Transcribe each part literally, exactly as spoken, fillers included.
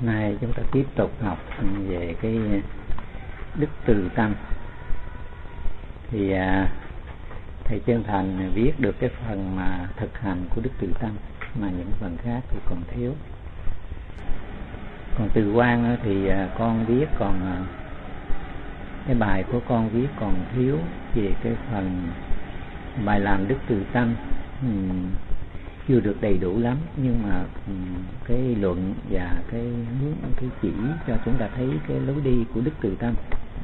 Nay chúng ta tiếp tục học về cái đức từ tâm. Thì à, thầy Chân Thành viết được cái phần mà thực hành của đức từ tâm, mà những phần khác thì còn thiếu. Còn từ quan thì à, con viết còn à, cái bài của con viết còn thiếu về cái phần bài làm đức từ tâm. uhm, chưa được đầy đủ lắm, nhưng mà um, cái luận và cái hướng cái chỉ cho chúng ta thấy cái lối đi của đức từ tâm.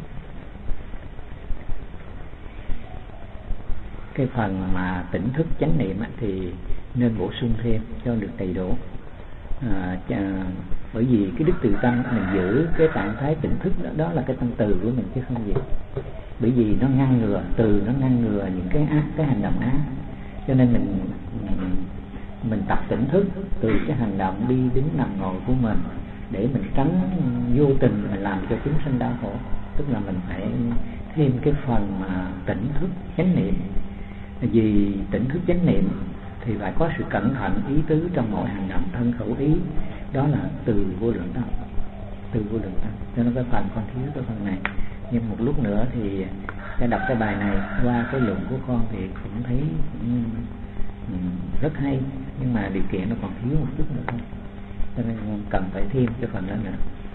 Cái phần mà tỉnh thức chánh niệm thì nên bổ sung thêm cho được đầy đủ. À, chà, bởi vì cái đức từ tâm mình giữ cái trạng thái tỉnh thức đó, đó là cái tâm từ của mình chứ không gì. Bởi vì nó ngăn ngừa, từ nó ngăn ngừa những cái ác, cái hành động ác, cho nên mình mình tập tỉnh thức từ cái hành động đi đứng nằm ngồi của mình, để mình tránh vô tình mình làm cho chúng sinh đau khổ. Tức là mình phải thêm cái phần mà tỉnh thức chánh niệm. Vì tỉnh thức chánh niệm thì phải có sự cẩn thận ý tứ trong mọi hành động thân khẩu ý, đó là từ vô lượng tâm, từ vô lượng tâm. Cho nên cái phần con thiếu cái phần này, nhưng một lúc nữa thì sẽ đọc cái bài này qua cái luận của con thì cũng thấy cũng, um, rất hay, nhưng mà điều kiện nó còn thiếu một chút nữa thôi, cho nên cần phải thêm cái phần đó nữa.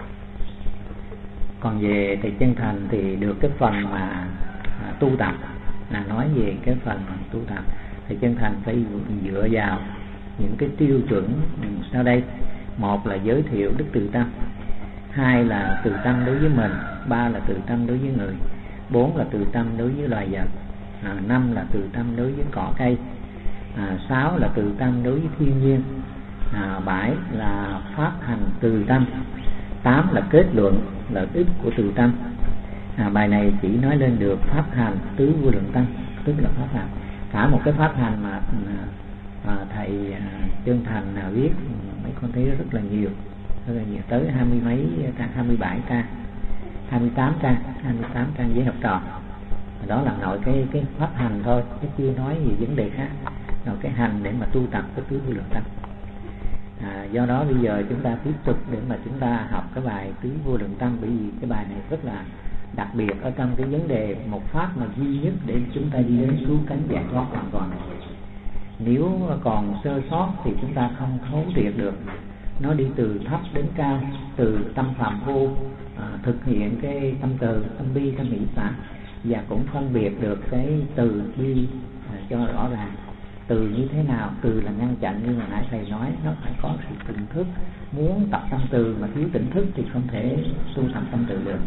Còn về thầy Chân Thành thì được cái phần mà à, tu tập, là nói về cái phần tu tập. Thầy Chân Thành phải dựa vào những cái tiêu chuẩn sau đây. Một là giới thiệu đức từ tâm, hai là từ tâm đối với mình, ba là từ tâm đối với người, bốn là từ tâm đối với loài vật, à, năm là từ tâm đối với cỏ cây, à, sáu là từ tâm đối với thiên nhiên, à, bảy là phát hành từ tâm, tám là kết luận lợi ích của từ tâm. À, bài này chỉ nói lên được pháp hành tứ vô lượng tâm, tức là pháp hành. Cả một cái pháp hành mà à, thầy à, Chân Thành nào viết, mấy con thấy rất là nhiều, rất là nhiều, tới hai mươi mấy trang, hai mươi bảy trang, hai mươi tám trang, hai mươi tám trang với học trò. Đó là nội cái cái pháp hành thôi, chứ chưa nói gì vấn đề khác. Nội cái hành để mà tu tập cái tứ vô lượng tâm. À, do đó bây giờ chúng ta tiếp tục để mà chúng ta học cái bài tứ vô lượng tâm, bởi vì cái bài này rất là đặc biệt ở trong cái vấn đề một pháp mà duy nhất để chúng ta đi đến cứu cánh giải thoát hoàn toàn. Nếu còn sơ sót thì chúng ta không thấu triệt được. Nó đi từ thấp đến cao, từ tâm phạm vô à, thực hiện cái tâm từ, tâm bi, tâm hỷ xả, và cũng phân biệt được cái từ bi à, cho rõ ràng. Từ như thế nào? Từ là ngăn chặn, như mà nãy thầy nói, nó phải có sự tỉnh thức. Muốn tập tâm từ mà thiếu tỉnh thức thì không thể tu tập tâm từ được.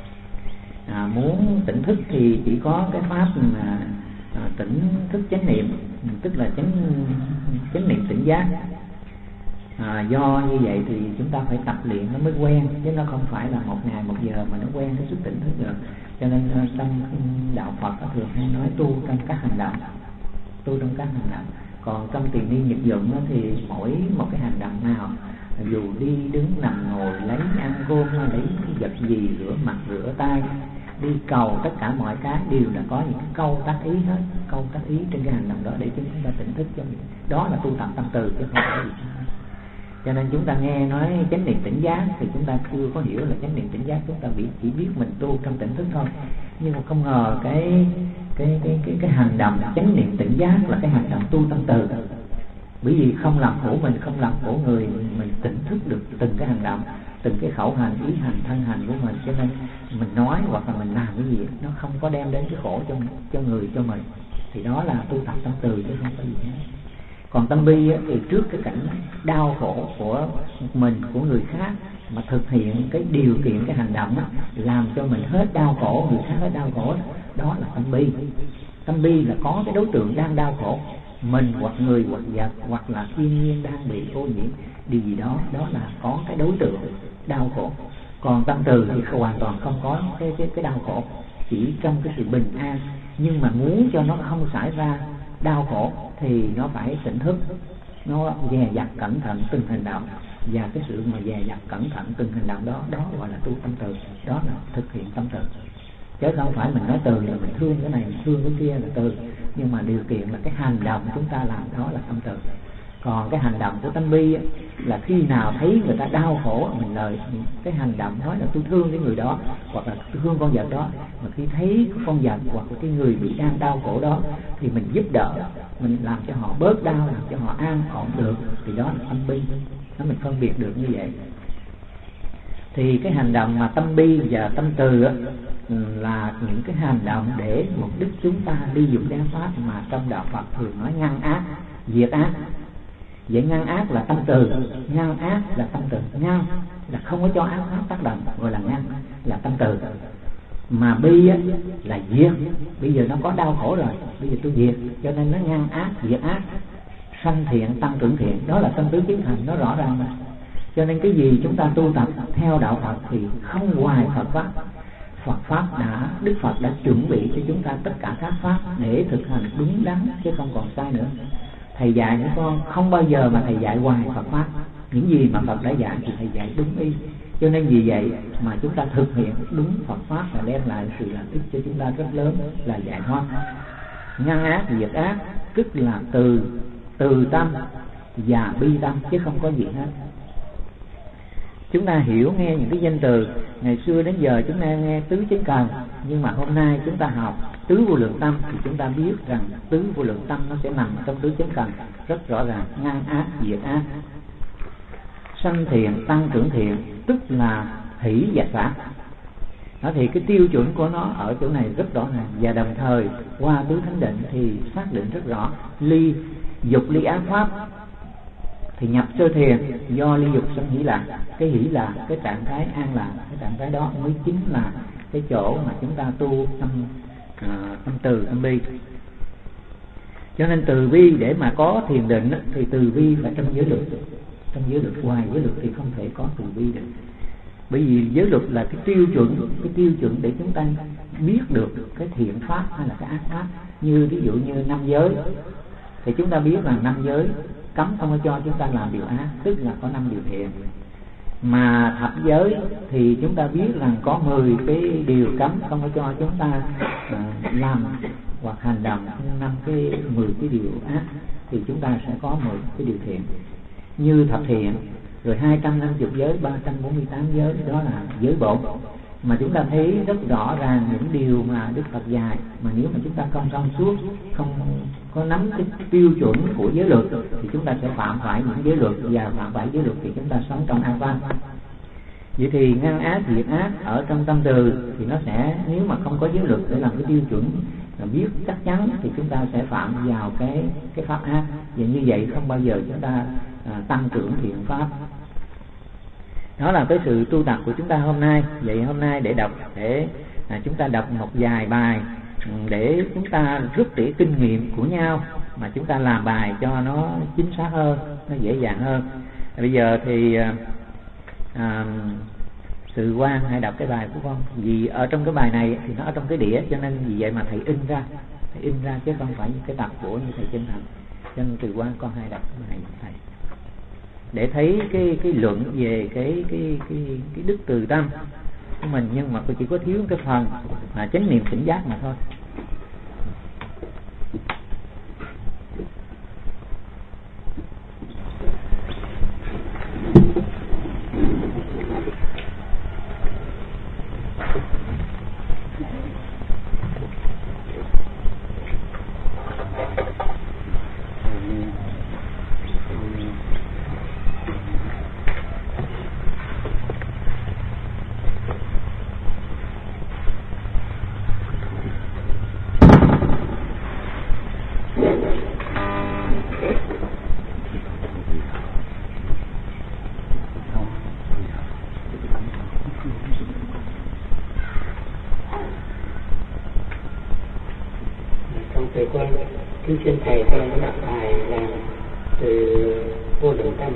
À, muốn tỉnh thức thì chỉ có cái pháp mà à, tỉnh thức chánh niệm, tức là chánh chánh niệm tỉnh giác. À, do như vậy thì chúng ta phải tập luyện nó mới quen, chứ nó không phải là một ngày một giờ mà nó quen cái sức tỉnh thức được. Cho nên trong đạo Phật có thường hay nói tu trong các hành động, tu trong các hành động. Còn trong tiền niên nhật dụng thì mỗi một cái hành động nào, dù đi đứng nằm ngồi, lấy ăn cơm, lấy vật gì, rửa mặt rửa tay, đi cầu, tất cả mọi cái đều là có những câu tác ý hết, câu tác ý trên cái hành động đó để chúng ta tỉnh thức cho mình. Đó là tu tập tâm từ chứ không phải gì. Cho nên chúng ta nghe nói chánh niệm tỉnh giác thì chúng ta chưa có hiểu là chánh niệm tỉnh giác, chúng ta bị chỉ biết mình tu trong tỉnh thức thôi. Nhưng mà không ngờ cái cái cái cái cái hành động chánh niệm tỉnh giác là cái hành động tu tâm từ. Bởi vì không làm khổ mình, không làm khổ người, mình tỉnh thức được từng cái hành động, từng cái khẩu hành, ý hành, thân hành của mình. Cho nên mình nói hoặc là mình làm cái gì nó không có đem đến cái khổ cho cho người, cho mình, thì đó là tu tập tâm từ chứ không có gì hết. Còn tâm bi thì trước cái cảnh đau khổ của mình, của người khác, mà thực hiện cái điều kiện, cái hành động đó, làm cho mình hết đau khổ, người khác hết đau khổ, đó là tâm bi. Tâm bi là có cái đối tượng đang đau khổ, mình hoặc người hoặc vật hoặc là thiên nhiên đang bị ô nhiễm điều gì đó, đó là có cái đối tượng đau khổ. Còn tâm từ thì hoàn toàn không có cái cái cái đau khổ, chỉ trong cái sự bình an. Nhưng mà muốn cho nó không xảy ra đau khổ thì nó phải tỉnh thức, nó dè dặt cẩn thận từng hành động, và cái sự mà dè dặt cẩn thận từng hành động đó, đó gọi là tu tâm từ, đó là thực hiện tâm từ. Chứ không phải mình nói từ là mình thương cái này, mình thương cái kia là từ, nhưng mà điều kiện là cái hành động chúng ta làm đó là tâm từ. Còn cái hành động của tâm bi là khi nào thấy người ta đau khổ, mình lời cái hành động nói là tôi thương cái người đó, hoặc là tôi thương con vật đó, mà khi thấy con vật hoặc là cái người bị đang đau khổ đó thì mình giúp đỡ, mình làm cho họ bớt đau, làm cho họ an ổn được, thì đó là tâm bi. Nó mình phân biệt được như vậy. Thì cái hành động mà tâm bi và tâm từ á, là những cái hành động để mục đích chúng ta利dụng đen pháp mà trong đạo Phật thường nói ngăn ác, diệt ác. Vậy ngăn ác là tâm từ, ngăn ác là tâm từ, ngăn là không có cho ác pháp tác động, gọi là ngăn, là tâm từ. Mà bi á, là diệt, bây giờ nó có đau khổ rồi, bây giờ tôi diệt, cho nên nó ngăn ác, diệt ác, sanh thiện, tăng trưởng thiện, đó là tâm tứ kiến thành, nó rõ ràng mà. Cho nên cái gì chúng ta tu tập theo đạo Phật thì không ngoài Phật pháp. Phật pháp đã, Đức Phật đã chuẩn bị cho chúng ta tất cả các pháp để thực hành đúng đắn chứ không còn sai nữa. Thầy dạy những con không bao giờ mà thầy dạy hoài Phật pháp. Những gì mà Phật đã dạy thì thầy dạy đúng y. Cho nên vì vậy mà chúng ta thực hiện đúng Phật pháp là đem lại sự lợi ích cho chúng ta rất lớn, là giải thoát. Ngăn ác diệt ác tức là từ từ tâm và bi tâm chứ không có gì hết. Chúng ta hiểu nghe những cái danh từ ngày xưa đến giờ chúng ta nghe tứ chánh cần, nhưng mà hôm nay chúng ta học tứ vô lượng tâm thì chúng ta biết rằng tứ vô lượng tâm nó sẽ nằm trong tứ chánh cần rất rõ ràng. Ngăn ác diệt ác, sanh thiện tăng trưởng thiện tức là hỷ và xả. Đó thì cái tiêu chuẩn của nó ở chỗ này rất rõ ràng, và đồng thời qua tứ thánh định thì xác định rất rõ ly dục ly ác pháp thì nhập sơ thiền do ly dục sanh hỷ lạc. Cái hỷ là cái trạng thái an lạc, cái trạng thái đó mới chính là cái chỗ mà chúng ta tu tâm à, tâm từ tâm bi. Cho nên từ bi để mà có thiền định thì từ bi phải trong giới luật, trong giới luật, ngoài giới luật thì không thể có từ bi được. Bởi vì giới luật là cái tiêu chuẩn, cái tiêu chuẩn để chúng ta biết được cái thiện pháp hay là cái ác pháp. Như ví dụ như năm giới thì chúng ta biết là năm giới cấm không có cho chúng ta làm điều ác, tức là có năm điều thiện. Mà thập giới thì chúng ta biết rằng có mười cái điều cấm không có cho chúng ta uh, làm hoặc hành động năm cái mười cái điều ác, thì chúng ta sẽ có mười cái điều thiện. Như thập thiện, rồi hai trăm năm mươi giới, ba trăm bốn mươi tám giới, đó là giới bổn. Mà chúng ta thấy rất rõ ràng những điều mà Đức Phật dạy, mà nếu mà chúng ta không thông suốt, không có nắm cái tiêu chuẩn của giới luật thì chúng ta sẽ phạm phải những giới luật, và phạm phải giới luật thì chúng ta sống trong ác văn. Vậy thì ngăn ác diệt ác ở trong tâm từ thì nó sẽ, nếu mà không có giới luật để làm cái tiêu chuẩn là biết chắc chắn thì chúng ta sẽ phạm vào cái cái pháp ác. Và như vậy không bao giờ chúng ta à, tăng trưởng thiện pháp. Đó là cái sự tu tập của chúng ta hôm nay. Vậy hôm nay để đọc, để à, chúng ta đọc một vài bài để chúng ta rút tỉa kinh nghiệm của nhau, mà chúng ta làm bài cho nó chính xác hơn, nó dễ dàng hơn. Bây giờ thì à, Sự Quang hãy đọc cái bài của con. Vì ở trong cái bài này thì nó ở trong cái đĩa, cho nên vì vậy mà thầy in ra, thầy in ra chứ không phải những cái tập của như thầy Chân Thành. Cho nên Sự Quang con hãy đọc cái bài của thầy để thấy cái cái luận về cái cái cái cái đức từ tâm của mình, nhưng mà chỉ có thiếu cái phần là chánh niệm tỉnh giác mà thôi. Kính xin thầy cho nó đọc bài là từ vô lượng tâm,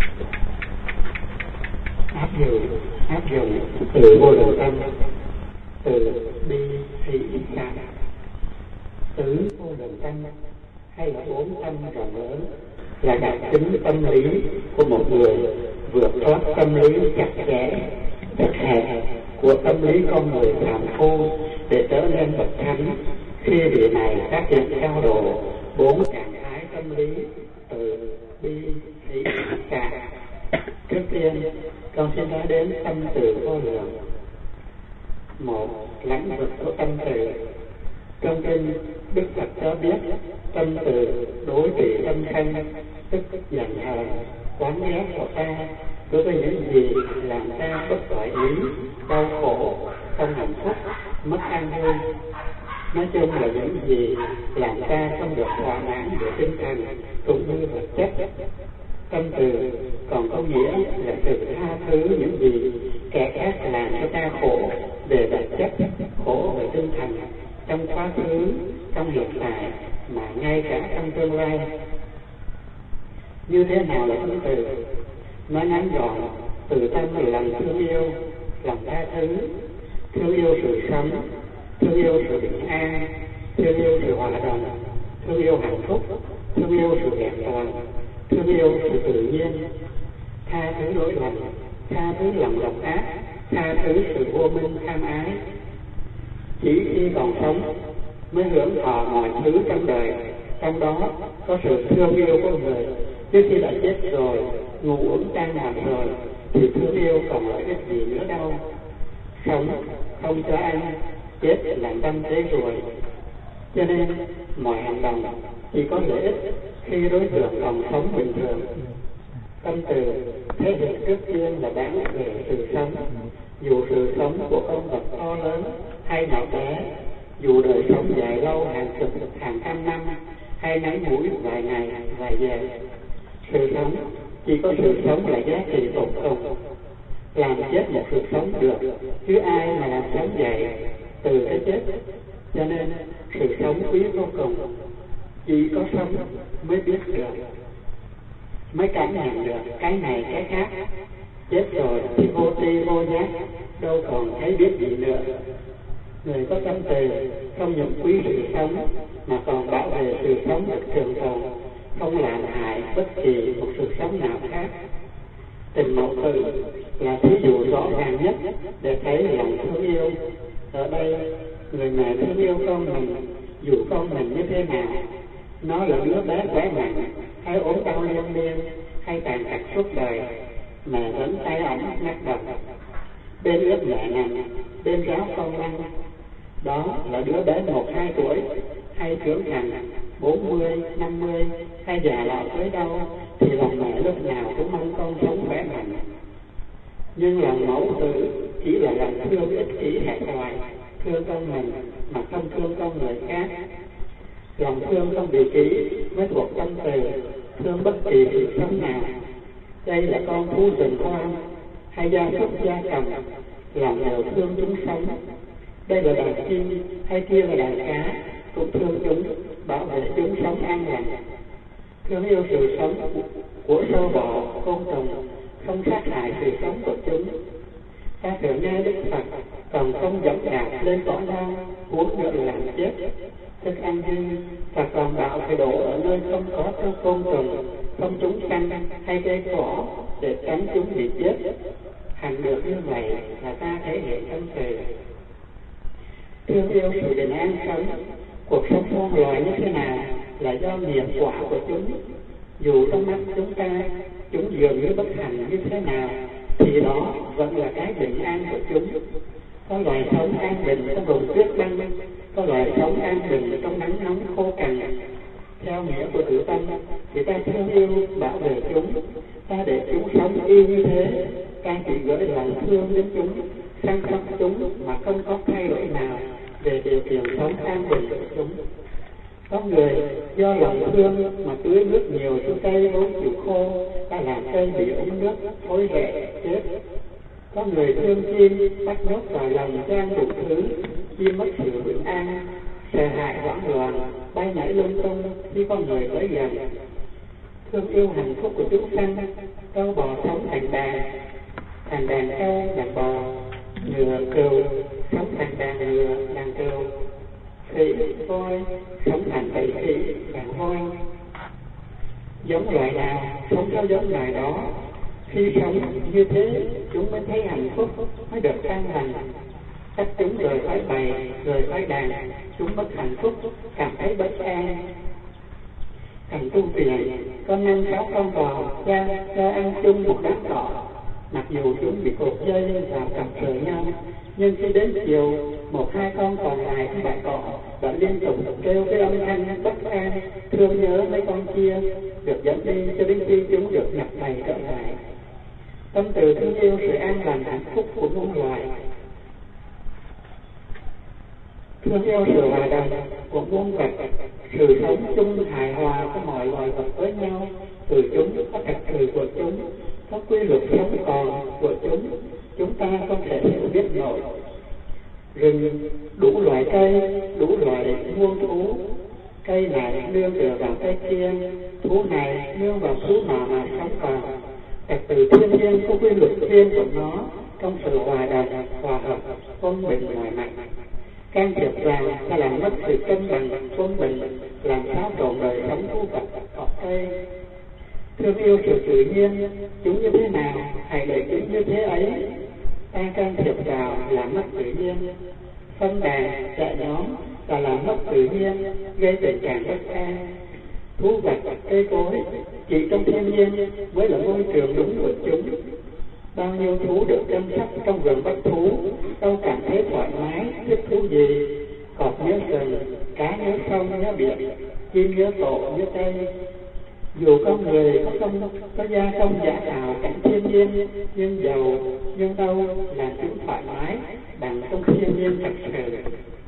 áp dụng áp dụng từ vô lượng tâm, từ bi hỷ xả. Tứ vô lượng tâm hay là bốn tâm rộng lớn là đặc tính tâm lý của một người vượt thoát tâm lý chặt chẽ, chặt hẹp của tâm lý con người phàm phu để trở nên bậc thánh. Khi vị này xác định cao độ bốn trạng thái tâm lý từ bi hỷ xả tiên, con xin nói đến tâm từ vô lượng. Một, lãnh vực của tâm từ. Trong kinh Đức Phật cho biết tâm từ đối trị tâm sanh, tức giận hờn, quán ghét của ta đối với những gì làm ta bất toại ý, đau khổ, không hạnh phúc, mất an vui. Nói chung là những gì làm ta không được thỏa mãn về tinh thần cũng như vật chất. Tâm từ còn có nghĩa là sự tha thứ những gì kẻ khác làm cho ta khổ về vật chất, khổ về tinh thần, trong quá khứ, trong hiện tại, mà ngay cả trong tương lai. Như thế nào là tâm từ? Nói ngắn gọn, từ tâm là lòng thương yêu, lòng tha thứ, thương yêu sự sống, thương yêu sự bình an, thương yêu sự hòa đồng, thương yêu hạnh phúc, thương yêu sự vẹn toàn, thương yêu sự tự nhiên, tha thứ lỗi lầm, tha thứ lòng độc ác, tha thứ sự vô minh tham ái. Chỉ khi còn sống mới hưởng thọ mọi thứ trong đời, trong đó có sự thương yêu của người. Chứ khi đã chết rồi, ngủ uống tan nằm rồi, thì thương yêu còn lợi ích gì nữa đâu. Sống không cho ăn, chết làm tâm thế rồi. Cho nên mọi hành động chỉ có lợi ích khi đối tượng còn sống bình thường. Tâm từ thể hiện trước tiên là đáng về sự sống. Dù sự sống của con vật to lớn hay nhỏ bé, dù đời sống dài lâu hàng chục hàng trăm năm, hay ngắn ngủi vài ngày vài giờ, sự sống chỉ có sự sống là giá trị tột cùng. Làm chết một sự sống được, chứ ai mà làm sống dậy từ cái chết. Cho nên sự sống quý vô cùng. Chỉ có sống mới biết được, mới cảm nhận được cái này cái khác. Chết rồi thì vô tri vô giác, đâu còn thấy biết gì nữa. Người có tâm từ không những quý sự sống mà còn bảo vệ sự sống được trường tồn, không làm hại bất kỳ một sự sống nào khác. Tình mẫu tử là thí dụ rõ ràng nhất để thấy lòng thương yêu. Ở đây người mẹ thương yêu con mình, dù con mình như thế nào, nó là đứa bé khỏe mạnh hay ốm đau liên miên hay tàn tật suốt đời, mẹ vẫn tay ấm mắt độc, bên ướp mẹ nằm, bên ráo con lăn. Đó là đứa bé một hai tuổi hay trưởng thành bốn mươi, năm mươi hay già lão tới đâu, thì lòng mẹ lúc nào cũng mong con sống khỏe mạnh. Nhưng lòng mẫu tử chỉ là lòng thương ích kỷ hẹp hòi, thương con mình mà không thương con người khác. Lòng thương không bị kỷ mới thuộc tâm từ, thương bất kỳ sự sống nào. Đây là con thú rừng hoang hay gia súc gia cầm, lòng đều thương chúng sống. Đây là đàn chim hay kia là đàn cá, cũng thương chúng, bảo vệ chúng sống an lành. Thương yêu sự sống của sâu bọ, côn trùng, không sát hại sự sống của chúng. Ta thường nghe Đức Phật còn không dõng dạc lên cỏ lao, uống nước làm chết, thức ăn dư, và còn bảo phải đổ ở nơi không có cho côn trùng, không chúng sanh hay cây cỏ để tránh chúng bị chết. Hành được như vậy là ta thể hiện tâm từ. Thương yêu sự bình an sống, cuộc sống muôn loài như thế nào là do nghiệp quả của chúng. Dù trong mắt chúng ta chúng dường như bất hạnh như thế nào, thì đó vẫn là cái bình an của chúng. Có loài sống an bình trong vùng tuyết băng, có loài sống an bình trong nắng nóng khô cằn. Theo nghĩa của tự tâm thì ta thương yêu bảo vệ chúng, ta để chúng sống y như thế, ta chỉ gửi lòng thương đến chúng, săn sóc chúng mà không có thay đổi nào về điều kiện sống an bình của chúng. Có người do lòng thương mà tưới nước nhiều xuống cây vốn chịu khô, ta làm cây bị úng nước, thối rễ, chết. Có người thương chim, bắt nhốt vào lòng trang đủ thứ, chim mất sự bình an, sợ hãi hoảng loạn, bay nhảy lung tung khi con người tới gần. Thương yêu hạnh phúc của chúng sanh, trâu bò sống thành đàn, thành đàn trâu, đàn bò, ngựa, cừu sống thành đàn ngựa, đàn cừu, khỉ, voi sống thành bầy khỉ, đàn voi. Giống loài nào sống theo giống loài đó. Khi sống như thế, chúng mới thấy hạnh phúc, mới được an lành. Cách chúng rời khỏi bầy, rời khỏi đàn, chúng mất hạnh phúc, cảm thấy bất an. Thành tu tiền, có năm sáu con bò ra cho ăn chung một đám cỏ, Mặc dù chúng bị cột dây vào cặp rời nhau, nhưng khi đến chiều, một hai con còn lại của bãi cỏ đã liên tục kêu cái âm thanh bất an, thương nhớ mấy con kia, được dẫn đi cho đến khi chúng được nhập bầy trở lại. Tâm từ thương yêu sự an lành hạnh phúc của muôn loài, thương yêu sự hòa đồng của muôn vật, sự sống chung hài hòa của mọi loài vật với nhau. Từ chúng có trật tự của chúng, có quy luật sống còn của chúng, chúng ta không thể hiểu biết nổi. Rừng đủ loại cây, đủ loại muôn thú, cây này nương tựa vào cây kia, thú này nương vào thú nọ mà sống còn. Trật tự thiên nhiên có quy luật riêng của nó trong sự hòa đồng, hòa hợp, quân bình mọi mặt. Can thiệp vào ta làm mất sự cân bằng, quân bình, làm xáo trộn đời sống thú vật, cỏ cây. Thương yêu sự tự nhiên, chúng như thế nào, hãy để chúng như thế ấy. Ta can thiệp vào làm mất tự nhiên. Phân đàn, chạy nhóm là làm mất tự nhiên, gây tình trạng bất an. Thú vật, cây cối, chỉ trong thiên nhiên mới là môi trường đúng của chúng. Bao nhiêu thú được chăm sóc trong vườn bách thú, đâu cảm thấy thoải mái, thích thú gì. Cọp nhớ rừng, cá nhớ sông, nhớ biển, chim nhớ tổ, nhớ cây. Dù con người có công có gia công giả tạo cảnh thiên nhiên, nhưng giàu nhưng đâu làm chúng thoải mái bằng trong thiên nhiên thật sự.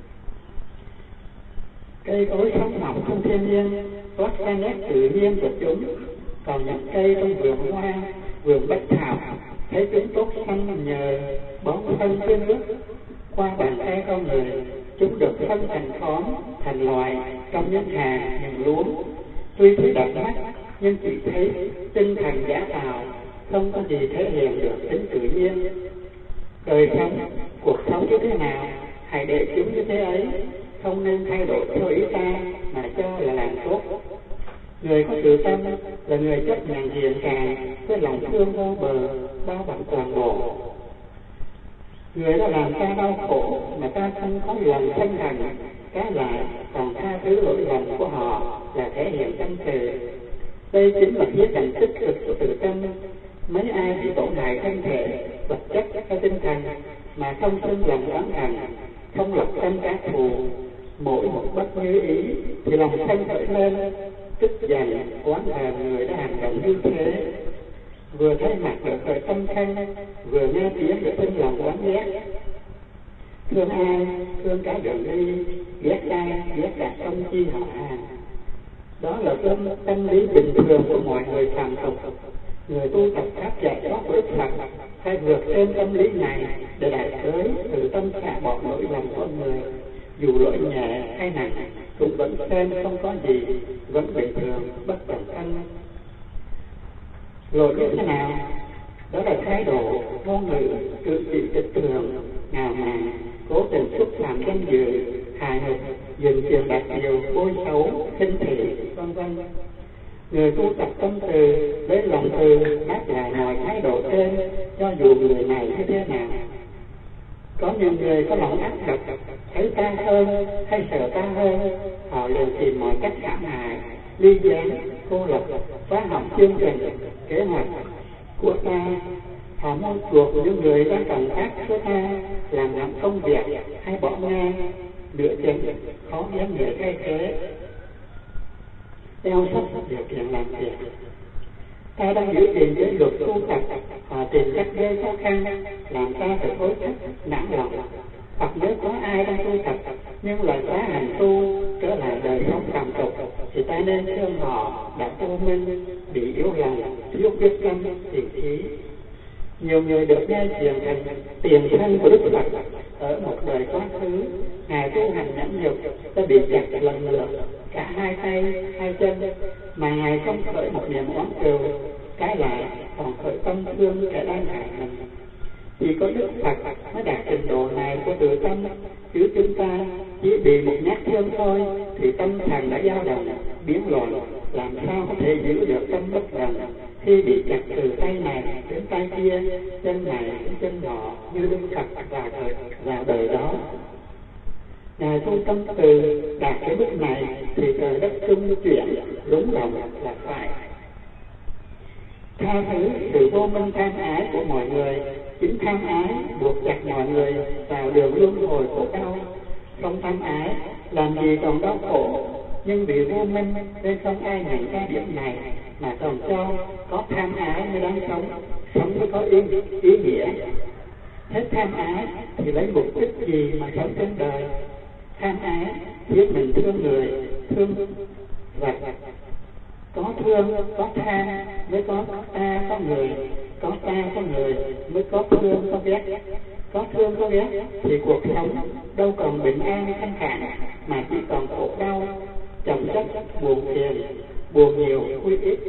Cây cối sống mọc trong thiên nhiên toát ra nét tự nhiên của chúng, còn những cây trong vườn hoa, vườn bách thảo thấy chúng tốt xanh nhờ bón phân tưới nước. Qua bàn tay con người, chúng được phân thành khóm, thành loài trong những hàng, những luống. Tuy thấy đẹp mắt, nhưng chỉ thấy tinh thần giả tạo, không có gì thể hiện được tính tự nhiên. Đời sống, cuộc sống như thế nào, hãy để chúng như thế ấy, không nên thay đổi theo ý ta mà cho là làm tốt. Người có tự tâm là người chấp nhận hiện tại với lòng thương vô bờ, bao bọc toàn bộ. Người đã làm ta đau khổ mà ta không có lòng thân thành, trái lại còn tha thứ lỗi lầm của họ là thể hiện tâm từ. Đây chính là khía cạnh tích cực của tự tâm. Mấy ai bị tổn hại thân thể, vật chất hay tinh thần mà không sinh lòng oán hận, không lập tâm trả thù, mỗi một bất như ý thì lòng sân khởi lên, tức giận oán hờn người đã hành động như thế. Vừa thấy mặt được khởi tâm sân, vừa nghe tiếng được sinh lòng oán ghét. Thương ai, thương cả đường đi, ghét ai, ghét cả công chi họ hàng. Đó là tâm, tâm lý bình thường của mọi người phàm tục. Người tu tập pháp dạy thoát Đức Phật phải vượt trên tâm lý này để đạt tới từ tâm xả bỏ lỗi lầm con người. Dù lỗi nhẹ hay nặng cũng vẫn xem không có gì, vẫn bình thường, bất trọng thân. Lỗi như thế nào? Đó là thái độ, ngôn ngữ, cử chỉ trịch thường, ngạo mạn, cố tình xúc phạm danh dự, hài hước, dừng chuyện đạt điều, bôi xấu, khinh thị, vân vân. Người tu tập tâm từ với lòng từ đáp lại mọi thái độ trên, cho dù người này như thế nào. Có những người có lòng ác độc, thấy ta hơn hay sợ ta hơn, họ liền tìm mọi cách hãm hại, ly gián, cô lập, phá hỏng chương trình, kế hoạch của ta. Họ muốn chuộc những người đang cần ác của ta làm hỏng công việc hay bỏ ngang, nửa chừng khó nhắm người thay thế, eo sắp điều kiện làm việc. Ta đang giữ gìn giới luật tu tập, họ tìm cách gây khó khăn, làm ta phải hối thúc, nản lòng. Hoặc nếu có ai đang tu tập nhưng lại phá hành tu trở lại đời sống phàm tục, thì ta nên thương họ đã vô minh, bị yếu lòng, thiếu quyết tâm, thiền trí. Nhiều người được nghe truyền thành tiền thân của Đức Phật ở một đời quá khứ, ngài tu hành nhẫn nhục đã bị chặt lần lượt cả hai tay, hai chân, mà ngài không khởi một niềm oán cừu, trái lại còn khởi tâm thương kẻ đang hại mình. Chỉ có Đức Phật mới đạt trình độ này của tự tâm, chứ chúng ta chỉ bị một nhát thương thôi thì tâm thần đã dao động, biến loạn, làm sao có thể giữ được tâm bất động khi bị chặt từ tay này đến tay kia, chân này đến chân nọ như Đức Phật vào đời, vào đời đó. Ngài tu tâm từ đạt cái mức này thì trời đất trung chuyển, đúng lòng là phải. tha thứ sự vô minh tham ái của mọi người. Chính tham ái buộc chặt mọi người vào đường luân hồi khổ đau. Không tham ái làm gì còn đau khổ, nhưng vì vô minh nên không ai nhận ra điểm này, mà còn cho có tham ái mới đáng sống, sống mới có ý, ý nghĩa. Hết tham ái thì lấy mục đích gì mà sống trên đời? Tham ái biết mình thương người, thương vật. Có thương, có tha mới có ta, có người. Có ta, có người mới có thương, có ghét. Có thương, có ghét thì cuộc sống đâu còn bình an thanh thản, mà chỉ còn khổ đau, chồng chất, buồn phiền, buồn nhiều, vui ít.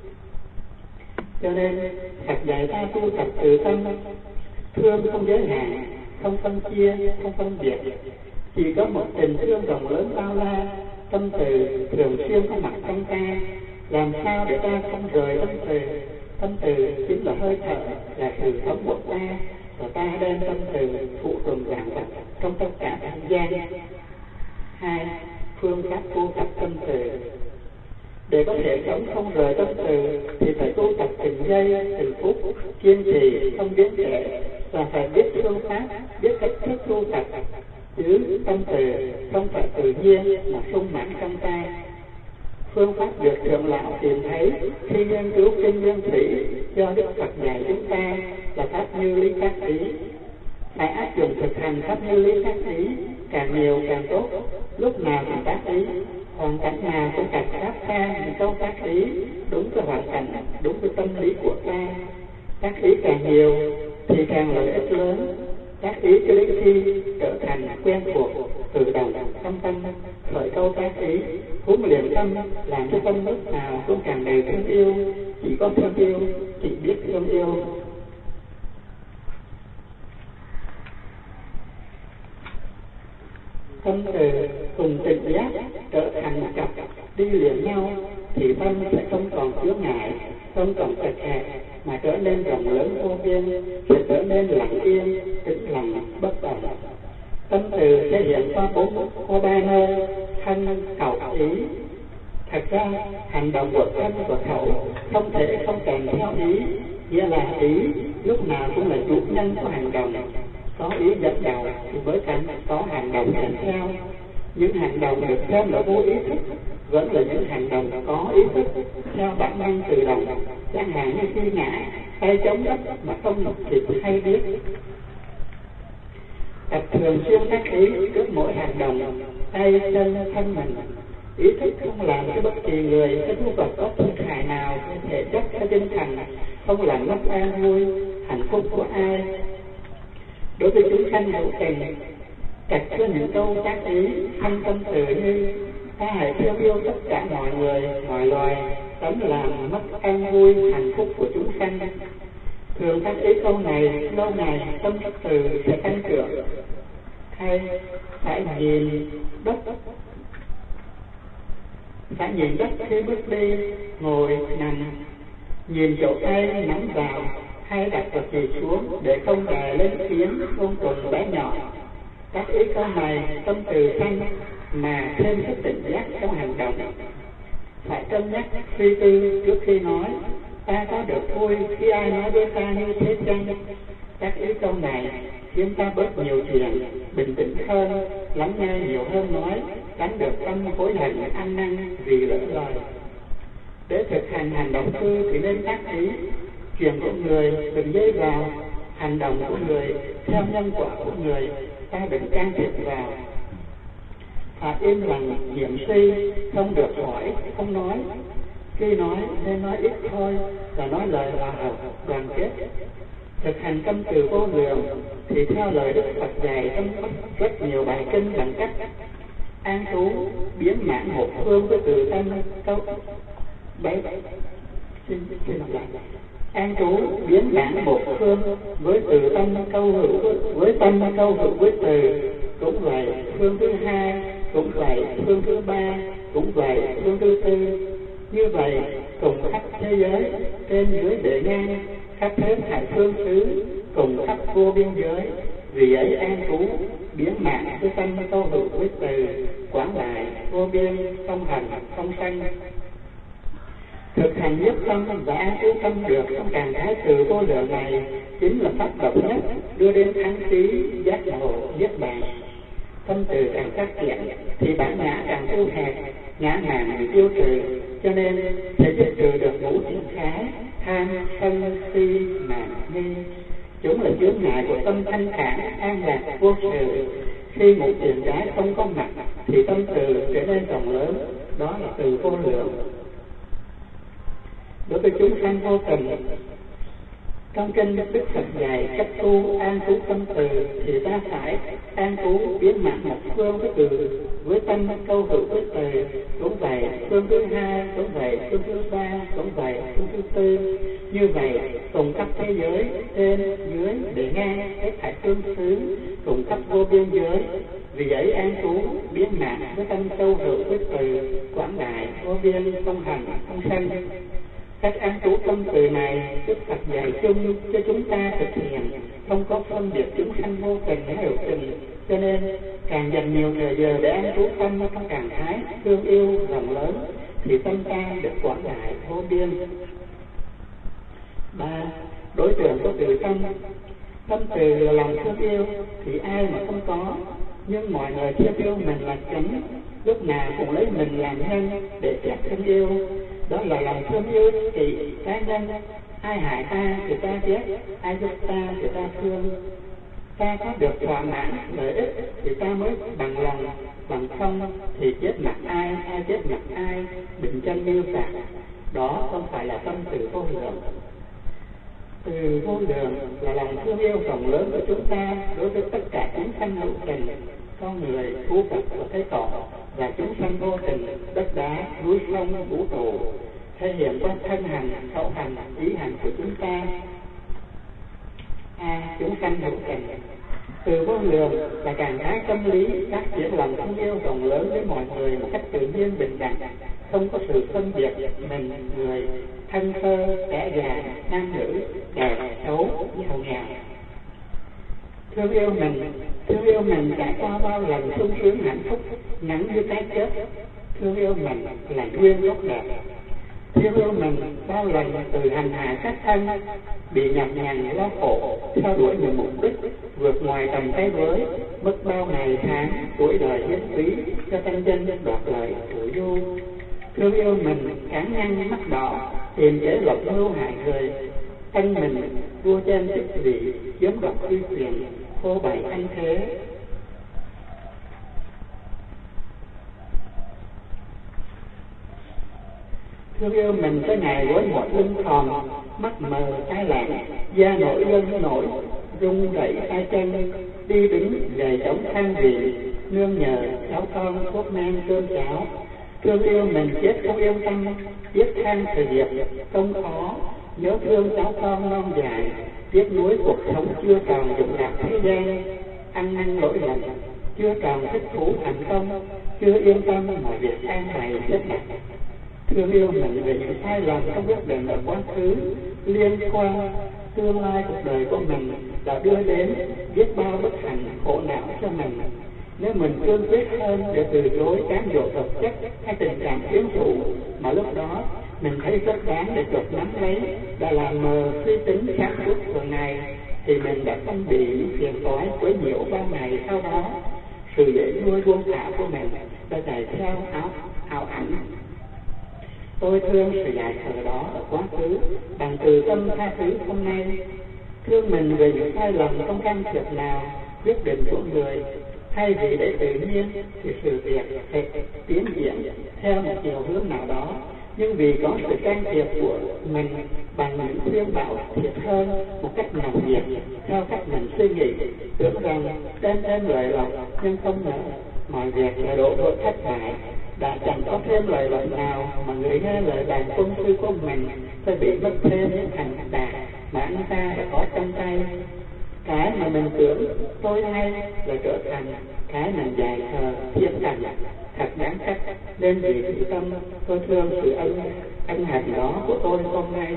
Cho nên Phật dạy ta tu tập từ tâm, thương không giới hạn, không phân chia, không phân biệt, chỉ có một tình thương rộng lớn bao la. Tâm từ thường xuyên có mặt trong ta, làm sao để ta không rời tâm từ? Tâm từ chính là hơi thở, là sự sống của ta, và ta đem tâm từ phụ tùng vạn vật trong tất cả thế gian. Hai, phương pháp tu tập tâm từ. Để có thể sống không rời tâm từ thì phải tu tập từng giây, từng phút, kiên trì, không biến trễ, và phải biết phương pháp, biết cách thức tu tập. Chứ tâm từ không phải tự nhiên mà sung mãn trong ta. Phương pháp được Thượng Lão tìm thấy khi nghiên cứu kinh Nguyên Thủy do Đức Phật dạy chúng ta là pháp như lý tác ý. Phải áp dụng thực hành pháp như lý tác ý, càng nhiều càng tốt. Lúc nào cũng tác ý, hoàn cảnh nào cũng đặt pháp ta những câu tác ý đúng với hoàn cảnh, đúng với tâm lý của ta. Tác ý càng nhiều thì càng lợi ích lớn. Tác ý cho đến khi trở thành quen thuộc, tự động trong tâm, khởi câu tác ý, huấn luyện tâm, làm cho tâm lúc nào cũng càng đầy thương yêu. Chỉ có thương yêu, chỉ biết thương yêu. Tâm từ cùng tình giác trở thành một cặp đi liền nhau, thì tâm sẽ không còn chướng ngại, không còn chật hẹp, mà trở nên rộng lớn vô biên, sẽ trở nên lặng yên, tĩnh lặng, bất động. Tâm từ sẽ hiện qua bốn, qua ba nơi: thân, khẩu, ý. Thật ra hành động của thân và khẩu không thể không kèm theo ý, nghĩa là ý lúc nào cũng là chủ nhân của hành động. Có ý dẫn đầu thì mới cần có hành động kèm theo. Những hành động được xem là vô ý thức vẫn là những hành động có ý thức theo bản năng tự động, chẳng hạn như khi ngã tay chống đất mà không kịp hay biết. Tập thường xuyên tác ý trước mỗi hành động, tay chân thân mình. Ý thức không làm cho bất kỳ người hay thú vật có thiệt hại nào trên thể chất hay tinh thần, không làm mất an vui, hạnh phúc của ai. Đối với chúng sanh hữu tình, đặt cho những câu tác ý thanh tâm từ như: ta hãy thương yêu tất cả mọi người, mọi loài, tránh làm mất an vui, hạnh phúc của chúng sanh. Thường tác ý câu này, lâu ngày tâm từ sẽ tăng trưởng. Hay phải nhìn đất, phải nhìn đất khi bước đi, ngồi, nằm, nhìn chỗ tay nắm vào hay đặt vật gì xuống để không đè lên tiếng ngôn tuần bé nhỏ. Các ý câu này tâm từ thanh mà thêm sức tỉnh giác trong hành động. Phải cân nhắc suy tư trước khi nói: ta có được vui khi ai nói với ta như thế chăng? Các ý câu này khiến ta bớt nhiều chuyện, bình tĩnh hơn, lắng nghe nhiều hơn nói, tránh được tâm hối hận ăn năn vì lỡ lời. Để thực hành hành động tư thì nên tác ý. Chuyện của người đừng dây vào, hành động của người theo nhân quả của người ta đừng can thiệp vào. Phải im lặng niệm suy, không được hỏi, không nói. Khi nói nên nói ít thôi, và nói lời hòa hợp, đoàn kết. Thực hành tâm từ vô lượng thì theo lời Đức Phật dạy trong rất nhiều bài kinh bằng cách an trú biến mãn một phương với từ tâm câu bảy xin xin đọc lại. An trú biến mãn một phương với từ tâm câu hữu với tâm câu hữu với từ, cũng vậy phương thứ hai, cũng vậy phương thứ ba, cũng vậy phương thứ tư. Như vậy cùng khắp thế giới trên dưới bể ngang, khắp thế hải phương xứ, cùng khắp vô biên giới, vì ấy an trú biến mãn với tâm câu hữu với từ, quán lại vô biên không hành không sanh. Thực hành nhất tâm và an trú tâm được trong trạng thái từ vô lượng này chính là phát động nhất đưa đến thắng trí giác ngộ nhất bản. Tâm từ càng phát triển thì bản ngã càng thu hẹp, ngã mạn bị tiêu trừ, cho nên sẽ diệt trừ được ngũ triển khái tham sân si mạn nghi. Chúng là chướng ngại của tâm thanh thản an lạc vô sự. Khi ngũ triển khái không có mặt thì tâm từ trở nên rộng lớn, đó là từ vô lượng. Đối với chúng sanh vô tình, trong kinh Đức Phật dạy cách tu an trú tâm từ thì ta phải an trú biến mặt một phương với từ với tâm câu hữu với từ, cũng vậy phương thứ hai, cũng vậy phương thứ ba, cũng vậy phương thứ tư. Như vậy cùng khắp thế giới trên dưới để nghe hết thảy phương xứ, cùng khắp vô biên giới. Vì ấy an trú biến mạng với tâm câu hữu với từ, quảng đại vô biên không hành không sanh. Cách an trú tâm từ này Đức Phật dạy chung cho chúng ta thực hiện, không có phân biệt chúng sanh vô tình hay hữu tình, cho nên càng dành nhiều thời giờ để an trú tâm trong trạng thái thương yêu rộng lớn thì tâm ta được quảng đại vô biên. Ba, đối tượng của từ tâm. Tâm từ là lòng thương yêu thì ai mà không có, nhưng mọi người thương yêu mình là chánh, lúc nào cũng lấy mình làm nhân để chặt thương yêu. Đó là lòng thương yêu thì cá nhân, ai hại ta thì ta ghét, ai giúp ta thì ta thương. Ta có được thỏa mãn lợi ích thì ta mới bằng lòng, bằng không thì chết mặt ai, ai chết mặt ai, bình chân như phạt. Đó không phải là tâm từ vô lượng. Từ vô lượng là lòng thương yêu rộng lớn của chúng ta đối với tất cả chúng sanh hữu tình, con người, thú vật và thế cỏ, và chúng sanh vô tình, đất đá, núi sông, vũ trụ, thể hiện qua thân hành, khẩu hành, ý hành của chúng ta. A. À, chúng sanh hữu tình. Từ vô lượng là trạng thái tâm lý phát triển lòng thương yêu rộng lớn với mọi người một cách tự nhiên bình đẳng, không có sự phân biệt mình, người, thân sơ, trẻ già, nam nữ, đẹp, xấu, giàu nghèo. Thương yêu mình, thương yêu mình trải qua bao lần sung sướng hạnh phúc, ngắn như cái chết. Thương yêu mình là duyên gốc đẹp. Thương yêu mình bao lần từ hành hạ sát thân, bị nhọc nhằn lo khổ, theo đuổi những mục đích vượt ngoài tầm tay với, mất bao ngày tháng, tuổi đời hiến phí cho thanh danh đoạt lợi thủ du. Thương yêu mình cán nhăn mắt đỏ, tìm kế lộc mưu hại người, thân mình vua trên chức vị, chiếm đoạt uy quyền, phô bày anh thế. Thương yêu mình tới ngày gối một lưng thòn, mắt mờ tai lạnh, da nổi lưng nổi, rung rẩy tay chân, đi đứng gầy chống than vị, nương nhờ cháu con thuốc men cơm cháo. Thương yêu mình chết không yêu tâm, biết than thời việc không khó, nhớ thương cháu con non dài, tiếc nuối cuộc sống chưa còn dụng lạc thế gian, ăn năn lỗi lầm, chưa còn thích thú thành công, chưa yên tâm mọi việc an bài xếp đặt. Thương yêu mình về những sai lầm không quyết định ở quá khứ, liên quan tương lai cuộc đời của mình đã đưa đến biết bao bất hạnh khổ não cho mình. Nếu mình cương quyết hơn để từ chối cám dỗ vật chất hay tình cảm quyến rũ, mà lúc đó mình thấy rất đáng để chộp nắm lấy, đã làm mờ suy tính sáng suốt thường ngày, thì mình đã không bị phiền toái quấy nhiễu bao ngày sau đó. Sự dễ nuôi buông thả của mình đã chạy theo áo ảo ảnh. Tôi thương sự dại khờ đó ở quá khứ, bằng từ tâm tha thứ hôm nay. Thương mình về những sai lầm không can thiệp nào quyết định của người, thay vì để tự nhiên thì sự việc sẽ tiến diễn theo một chiều hướng nào đó, nhưng vì có sự can thiệp của mình bằng những khuyên bảo thiệt hơn một cách nồng nhiệt theo cách mình suy nghĩ, tưởng rằng đem thêm lợi lộc, nhưng không ngờ mọi việc là đổ vỡ thất bại. Đã chẳng có thêm lời lộc nào mà người nghe lời bàn quân sư của mình sẽ bị mất thêm những thành đạt mà anh ta đã có trong tay. Cái mà mình tưởng tôi hay là trở thành cái mình dài khờ thiên thành, thật đáng trách. Nên vì sự tâm tôi thương sự ân ân hạnh đó của tôi hôm nay.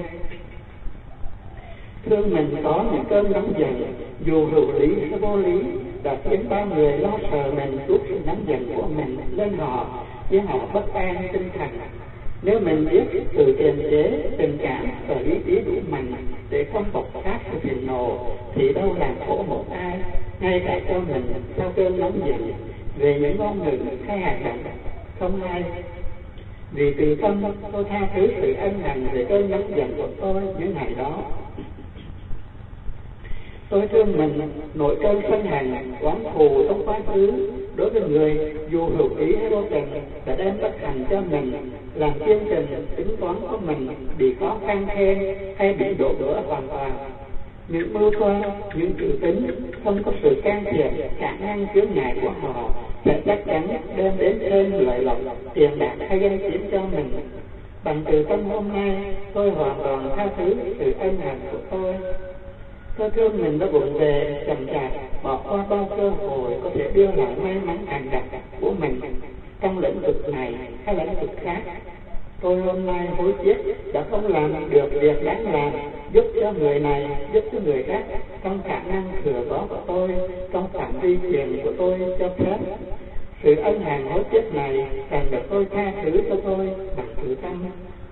Thương mình có những cơn nóng giận, dù hữu lý hay vô lý, đã khiến bao người lo sợ mình trút sự nóng giận của mình lên họ, khiến họ bất an tinh thần. Nếu mình biết tự kiềm chế tình cảm và lý trí đủ mạnh để không bộc phát sự phiền nộ, thì đâu làm khổ một ai, ngay cả cho mình sau cơn nóng giận về những ngôn ngữ hay hành động không hay. Vì từ tâm tôi tha thứ sự ân hận về cơn nóng giận của tôi những ngày đó. Tôi thương mình nội cơn sân hận oán thù trong quá khứ đối với người dù hữu ý hay vô tình đã đem bất hạnh cho mình, làm chương trình tính toán của mình bị khó khăn thêm hay bị đổ vỡ hoàn toàn. Những mưu toan, những dự tính không có sự can thiệp khả năng chướng ngại của họ sẽ chắc chắn đem đến thêm lợi lộc, tiền bạc hay danh tiếng cho mình. Bằng từ tâm hôm nay, tôi hoàn toàn tha thứ sự ân hận của tôi. Tôi thương mình đã vụng về, chậm chạp, bỏ qua bao cơ hội có thể đưa lại may mắn thành đạt của mình trong lĩnh vực này hay lĩnh vực khác. Tôi hôm nay hối tiếc đã không làm được việc đáng làm, giúp cho người này, giúp cho người khác, trong khả năng thừa có của tôi, trong phạm vi quyền của tôi cho phép. Sự ân hận hối tiếc này càng được tôi tha thứ cho tôi bằng tự tâm.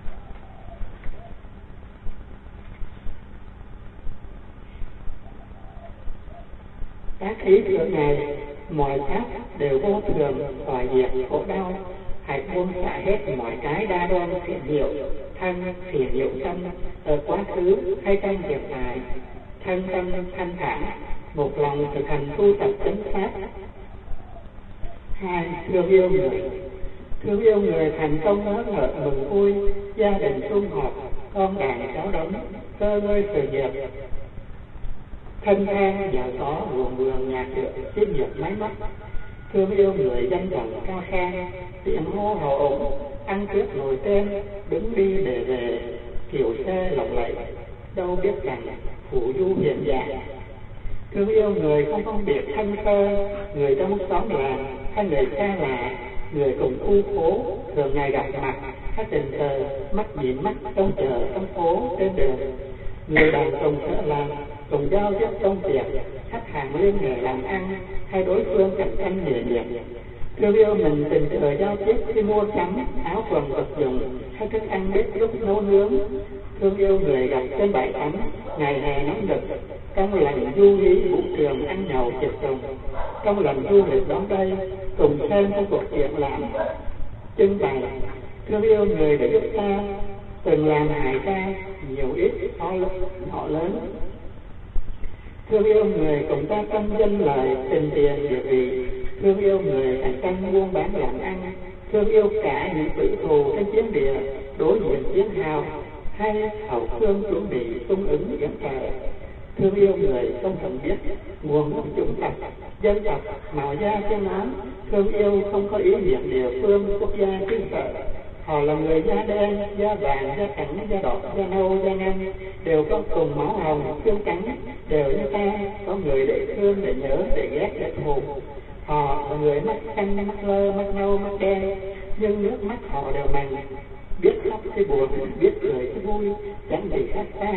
Các ý tưởng này, mọi pháp đều vô thường, hoại diệt, khổ đau. Hãy buông xả hết mọi cái đa đoan phiền hiệu, thân, phiền hiệu tâm, ở quá khứ hay trong hiện tại. Thân tâm thanh thản, một lòng thực hành tu tập chánh pháp. Hai, thương yêu người. Thương yêu người thành công hớn hở mừng vui, gia đình sum họp, con đàn cháu đống, cơ ngơi sự nghiệp. Thân thang, giàu có, ruộng vườn, nhà cửa, xí nghiệp máy móc. Thương yêu người danh vọng cao sang, tiếng hô hào ổn, ăn trước ngồi tên, đứng đi để về, kiểu xe lộng lẫy, đâu biết rằng phủ du hiện dạng. Thương yêu người không phân biệt thân sơ, người trong xóm làng hay người xa lạ, người cùng khu phố, thường ngày gặp mặt, hay tình cờ, mắt nhìn mắt trong chợ, trong phố, trên đường. Người đàn cùng thợ làm, cùng giao tiếp công việc, khách hàng liên hệ làm ăn, hay đối phương cạnh tranh nghề nghiệp. Thương yêu mình tình cờ giao tiếp khi mua sắm, áo quần vật dụng, hay thức ăn bếp lúc nấu nướng. Thương yêu người gặp trên bãi tắm, ngày hè nóng nực, trong lần du lý vũ trường ăn nhậu tiệc tùng, trong lần du lịch đón đây, cùng xem trong cuộc triển lãm trưng bày. Thương yêu người để giúp ta từng làm hại ta, nhiều ít họ họ lớn. Thương yêu người cùng ta tâm danh lợi, tình tiền địa vị. Thương yêu người thành tâm buôn bán làm ăn. Thương yêu cả những tử thù trên chiến địa, đối diện chiến hào, hay hậu phương chuẩn bị tung ứng dẫn trời. Thương yêu người không cần biết nguồn gốc chủng tộc, dân tộc, màu da trên nám. Thương yêu không có ý niệm địa phương, quốc gia, xứ sở. Họ là người da đen, da vàng, da trắng, da đỏ, da nâu, da ngâm, đều có cùng máu hồng, xương trắng, đều như ta, có người để thương, để nhớ, để ghét, để thù. Họ là người mắt xanh, mắt lơ, mắt nâu, mắt đen, nhưng nước mắt họ đều mặn, biết khóc khi buồn, biết cười khi vui, chẳng gì khác ta.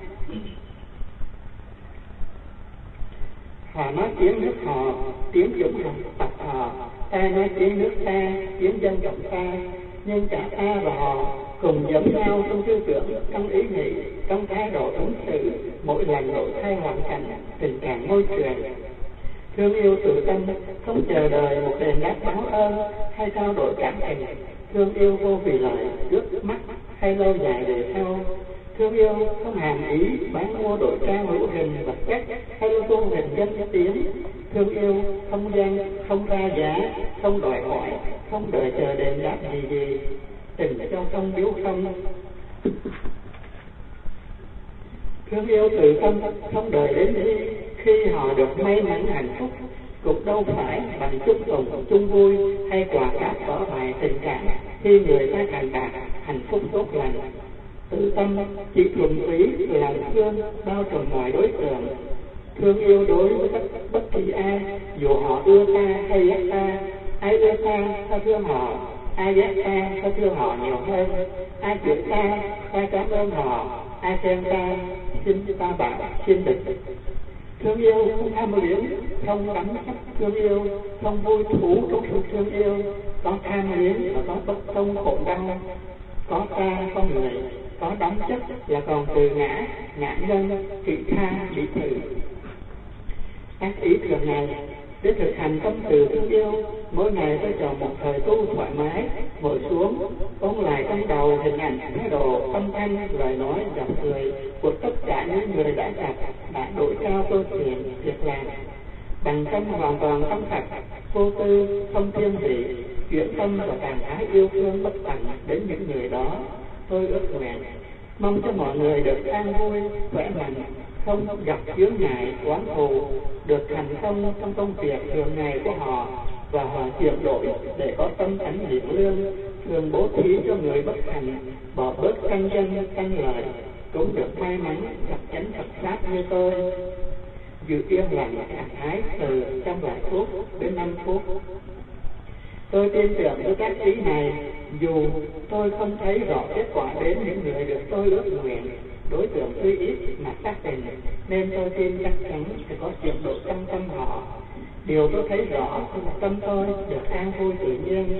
Họ nói tiếng nước họ, tiếng dũng tộc họ, ta nói tiếng nước ta, tiếng dân tộc ta, nhưng cả ta và họ cùng giống nhau trong tư tưởng, trong ý nghĩ, trong thái độ ứng xử, mỗi lần đổi thay hoàn cảnh, tình cảm môi trường. Thương yêu tự tâm, không chờ đợi một đền đáp báo ơn hay trao đổi cảm tình. Thương yêu vô vì lợi, trước mắt hay lâu dài về sau. Thương yêu không hàm ý bán mua đổi trao hữu hình vật chất hay tu hình danh tiếng. Thương yêu không gian, không ra giá, không đòi hỏi, không đợi chờ đền đáp gì gì. Tình cho không biếu không. Thương yêu tự tâm, không đợi đến khi, khi họ được may mắn hạnh phúc, cũng đâu phải bằng chúc tụng chung vui hay quà cáp tỏ bài tình cảm khi người ta thành đạt hạnh phúc tốt lành. Tự tâm chỉ thuần túy lòng thương bao trùm mọi đối tượng. Thương yêu đối với bất, bất kỳ ai, dù họ ưa ta hay ghét ta. Ai ưa ta, ta thương họ. Ai ghét ta, ta thương họ nhiều hơn. Ai chửi ta, ta cảm ơn họ. Ai khen ta, xin ta bảo, xin địch. Thương yêu không tham luyến, không đắm chấp thương yêu, không vui thú trong sự thương yêu, có tham luyến và có bất công khổ đau. có ta có người, có đóng chất là còn từ ngã, ngã nhân, kỵ tha, bị thử. Các ý tưởng này để thực hành tâm từ thương yêu, mỗi ngày tôi chọn một thời tu thoải mái, ngồi xuống, ôn lại trong đầu hình ảnh, thái độ, âm thanh, lời nói, giọng cười của tất cả những người đã gặp, đã đổi cao tôi thiện, việc làm. Bằng tâm hoàn toàn tâm thật, vô tư, không thiên vị, chuyển tâm và trạng thái yêu thương bất tận đến những người đó. Tôi ước nguyện, mong cho mọi người được an vui, khỏe mạnh, không gặp chướng ngại, oán thù, được thành công trong công việc thường ngày của họ và họ chuyển đổi để có tâm thánh hiển lương, thường bố thí cho người bất hạnh, bỏ bớt căn dân, căn lợi, cũng được may mắn gặp chánh Phật pháp như tôi. Dự yên lặng trạng thái từ trong vài phút đến năm phút. Tôi tin tưởng với các ý này, dù tôi không thấy rõ kết quả đến những người được tôi ước nguyện, đối tượng tuy ít mà xác định, nên tôi tin chắc chắn sẽ có chuyển đổi trong tâm họ. Điều tôi thấy rõ là tâm tôi được an vui tự nhiên.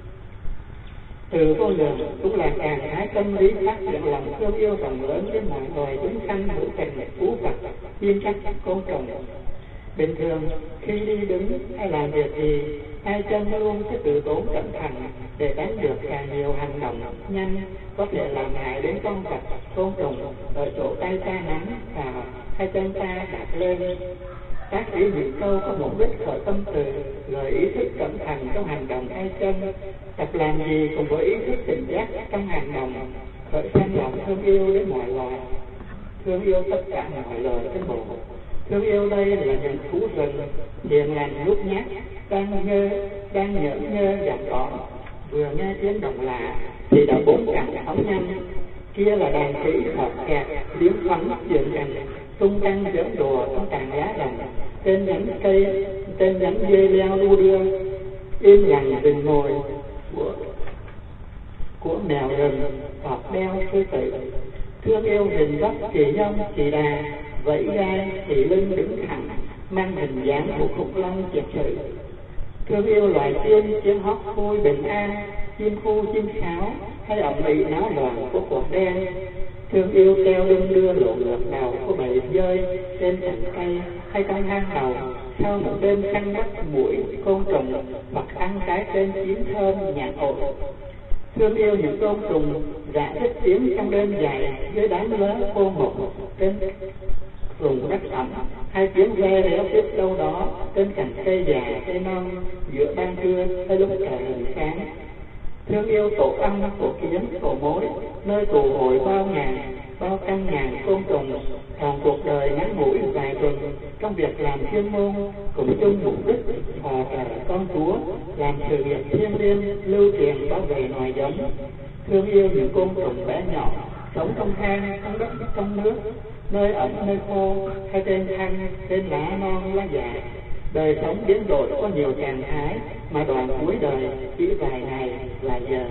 Từ vô lượng cũng là trạng thái tâm lý phát triển lòng thương yêu rộng lớn với mọi loài chúng sanh hữu tình, phú vật, thiên trắc, côn trùng. Bình thường khi đi đứng hay làm việc gì, hai chân luôn sẽ tự tốn cẩn thận để tránh được càng nhiều hành động nhanh có thể làm hại đến con vật, côn trùng ở chỗ tay ta nắm vào hai chân ta đặt lên. Các ý những câu có mục đích khởi tâm từ, gợi ý thức cẩn thận trong hành động hai chân, tập làm gì cùng với ý thức tỉnh giác trong hành động, khởi sanh lòng thương yêu đến mọi loài, thương yêu tất cả mọi loài trên bộ. Thương yêu đây là những thú rừng hiền lành nhút nhát, đang nhơ đang nhỡ nhơ giặt cỏ, vừa nghe tiếng động lạ thì đã bốn cẳng phóng nhanh. Kia là đàn khỉ hợp kẹt liếm phấn dường dành tung tăng giỡn đùa trong tàn lá rồng, trên nhánh cây, trên nhánh dây leo đu đưa, im lặng rừng ngồi của của mèo rừng hoặc đeo sư tử. Thương yêu hình vóc kỳ nhông kỳ đà, vẫy gai thì lưng đứng thẳng, mang hình dáng của khủng long triệt sự. Thương yêu loài chim, chim hót vui bình an, chim khu chim sáo hay ẩm ĩ náo loạn của quả đen. Thương yêu treo lưng đưa lộ lượt đầu của bầy dơi trên cành cây hay trong hang đầu, sau một đêm săn bắt muỗi côn trùng hoặc ăn trái trên chín thơm nhạt ổi. Thương yêu những côn trùng rã thích tiếng trong đêm dài dưới đám lớn khô mục trên vùng đất ẩm, hay tiếng ve réo tiếp đâu đó trên cành cây già cây non giữa ban trưa hay lúc trời gần sáng. Thương yêu tổ ong, tổ kiến, tổ mối, nơi tụ hội bao ngàn, bao trăm ngàn côn trùng, còn cuộc đời ngắn ngủi vài tuần trong việc làm chuyên môn, cùng chung mục đích họ là con Chúa, làm sự nghiệp thiêng liêng, lưu truyền bảo vệ loài giống. Thương yêu những côn trùng bé nhỏ, sống trong hang, trong đất, trong nước, nơi ẩm, nơi khô, hay trên thân, trên lá non, lá già. Đời sống biến đổi có nhiều trạng thái, mà đoạn cuối đời chỉ vài ngày, vài giờ.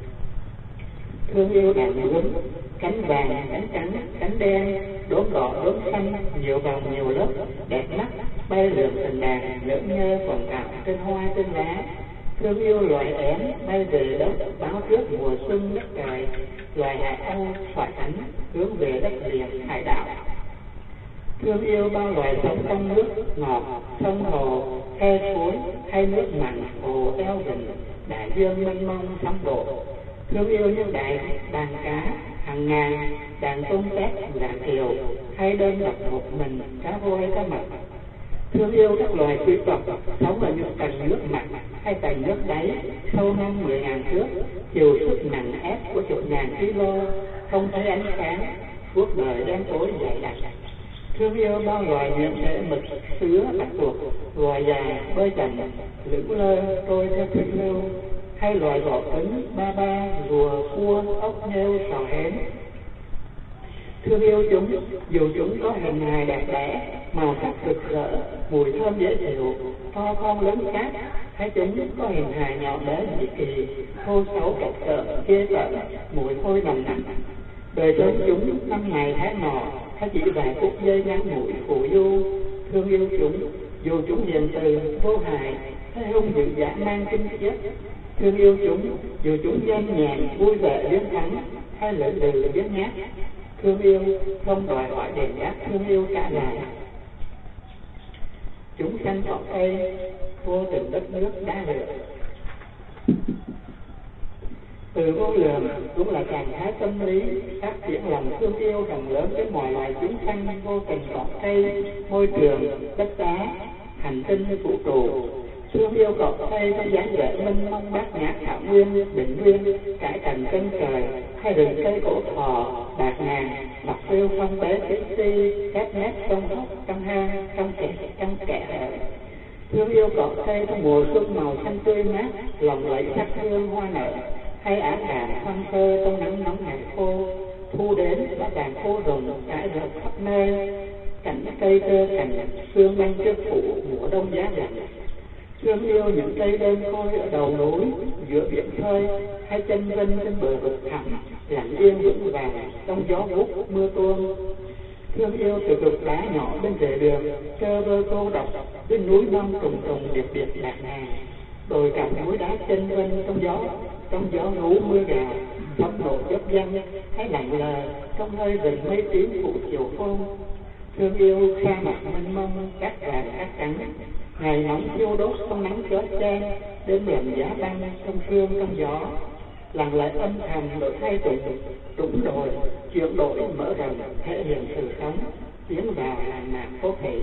Thương yêu đàn gấm, cánh vàng, cánh trắng, cánh đen, đốm đỏ, đốm xanh, nhiều vòng nhiều lớp, đẹp mắt, bay lượn từng đàn, lỡ nhơ còn cạo trên hoa trên lá. Thương yêu loài én bay về đất báo trước mùa xuân đất trời, loài hải âu xoài ánh hướng về đất liền hải đảo. Thương yêu bao loài sống trong nước ngọt, sông hồ, khe suối hay nước mặn, hồ eo vịnh, đại dương mênh mông sóng độ. Thương yêu những đại đàn cá hàng ngàn, đàn tôm tép, đàn kiều hay đơn độc một mình cá voi cá mập. Thương yêu các loài thủy vật sống ở những tầng nước mặn hay tầng nước đáy sâu năm mười ngàn thước, chiều sức nặng ép của chục ngàn kilo, không thấy ánh sáng, suốt đời đen tối dày đặc. Thương yêu bao loài những thể mực, sứa, bạch tuộc, loài dài, bơi chậm, lững lơ, trôi theo thủy lưu, hay loài vỏ cứng, ba ba, rùa, cua, ốc nhêu, sò hến. Thương yêu chúng, dù chúng có hình hài đẹp đẽ, màu sắc rực rỡ, mùi thơm dễ chịu, to con lớn khác, hay chúng có hình hài nhỏ bé dị kỳ, thô xấu kẹt sợ, ghê tởm, mùi hôi nồng nặc. Đời sống chúng năm ngày tháng nọ, hay chỉ vài phút giây ngắn ngủi phù du. Thương yêu chúng, dù chúng hiền từ vô hại hay hung dữ dã man kinh khiếp, Thương yêu chúng dù chúng nhanh nhàng vui vẻ biến thắng hay lưỡi lừ biến nhát. Thương yêu không đòi hỏi đền đáp thương yêu trả lại. Chúng sanh cỏ cây vô tình đất nước đa lượng. Từ vô lượng cũng là trạng thái tâm lý phát triển lòng thương yêu rộng lớn với mọi loài chúng sanh vô tình cỏ cây, môi trường, đất đá, hành tinh vũ trụ. Thương yêu cỏ cây trong dáng vẻ mênh mông bát ngát thảo nguyên, bình nguyên, cải cành chân trời, hay rừng cây cổ thọ, bạc ngàn, mặt phiêu phong tế tí ti, khép nét trong hốc, trong hang, trong kẻ, trong kẻ hở. Thương yêu cỏ cây trong mùa xuân màu xanh tươi mát, lòng lẫy sắc hương hoa nở, hay ả đàn hoang sơ trong nắng nóng ngày khô. Thu đến lá đàn khô rụng trải rộng khắp nơi, cảnh cây tơ cành sương băng trước phủ mùa đông giá lạnh. Thương yêu những cây đơn côi ở đầu núi, giữa biển khơi, hay chân vân trên bờ vực thẳm, lặng yên vững vàng trong gió vút mưa tuôn. Thương yêu từ cục đá nhỏ bên rìa đường, trơ vơ cô độc, bên núi non trùng trùng điệp điệp bạc ngàn. Đồi cặp núi đá chân vân trong gió, trong gió rú mưa gào, sóng nổ dốc dăng, hay lặng lờ trong hơi rừng mây tím phủ chiều phôn. Thương yêu sa mạc mênh mông, cát vàng cát trắng, ngày nóng thiêu đốt trong nắng chói chang, đêm lạnh giá băng trong sương trong gió. Lặng lẽ âm thầm đổi thay trụng trũng đồi, chuyển đổi mở rộng thể hiện sự sống, tiến vào làng mạc phố thị.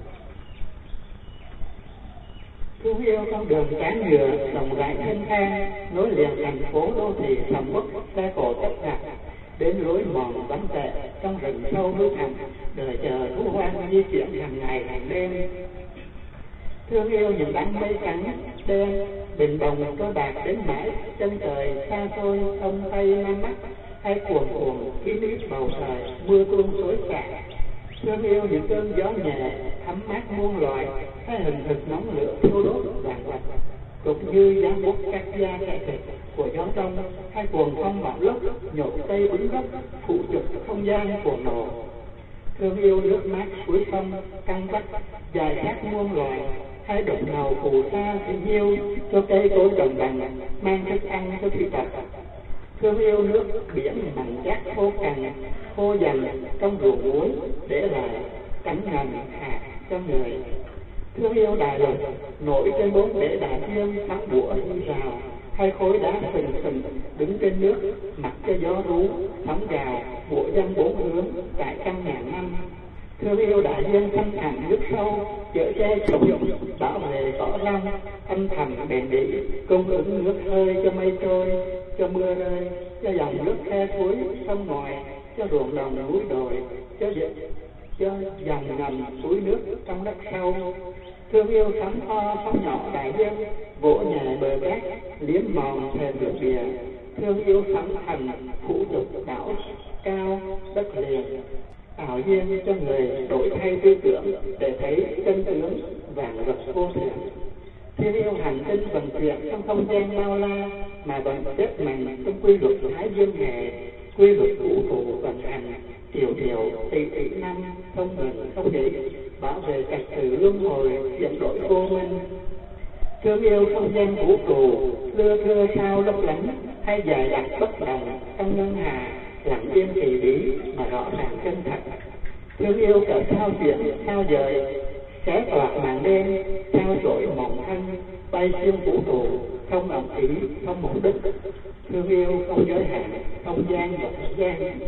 Thương yêu con đường cán nhựa rộng rãi thênh thang, nối liền thành phố đô thị sầm uất xe cộ tấp nập, đến lối mòn vắng vẻ trong rừng sâu núi thẳm, đợi chờ thú hoang di chuyển hàng ngày hàng đêm. Thương yêu những đám mây trắng đen bình bồng cơ bạc đến mãi chân trời xa xôi không tây nam bắc, hay cuồn cuộn kín ít bầu trời mưa tuôn xối xả. Thương yêu những cơn gió nhẹ thấm mát muôn loài, hay hình thực nóng lửa thiêu đốt vàng vặt, cũng như giá buốt cắt da kẻ thịt của gió đông, hay cuồng phong bão lốc nhổ cây bứng gốc phụ trực không gian của nổ. Thương yêu nước mát suối sông căng vắt dài khác muôn loài, hay đụng ngầu phù sa thương yêu cho cây cối trồng bằng mang thức ăn cho thủy tộc. Thương yêu nước biển mặn chát khô cằn khô dần trong ruộng muối để lại cánh ngầm hạt cho người. Thương yêu đại lục nổi trên bốn bể đại dương sắp bủa đi rào, hay khối đá sừng sừng đứng trên nước mặc cho gió rú sóng gào bủa dân bốn hướng tại trăm ngàn năm. Thương yêu đại dương thâm thẳm nước sâu, chở che sông bảo vệ cỏ rong, âm thầm bền bỉ cung ứng nước hơi cho mây trôi, cho mưa rơi, cho dòng nước khe suối sông ngoài, cho ruộng đồng núi đồi, cho cho dòng ngầm suối nước trong đất sâu. Thương yêu sóng to sóng nhỏ đại dương, vỗ nhẹ bờ cát liếm mòn thềm nước bìa. Thương yêu sóng thần phủ trục đảo cao đất liền, ảo duyên cho người đổi thay tư tưởng để thấy chân tướng vàng vật vô thường. Thương yêu hành tinh vận chuyển trong không gian bao la mà vẫn xếp mình trong quy luật thái dương hệ, quy luật vũ trụ vận hành triệu triệu tỷ tỷ năm không ngừng không nghỉ, bảo vệ trật tự luân hồi dẫn đổi vô minh. Thương yêu không gian vũ trụ lưa thưa sao lấp lánh, hay dài đặc bất đồng trong ngân hà lặng yên kỳ bí mà rõ ràng chân thật. Thương yêu cả sao chuyển sao dời, xé toạc màn đêm trao dội mộng thân, bay xuyên vũ trụ không ẩn ý không mục đích. Thương yêu không giới hạn không gian và thời gian.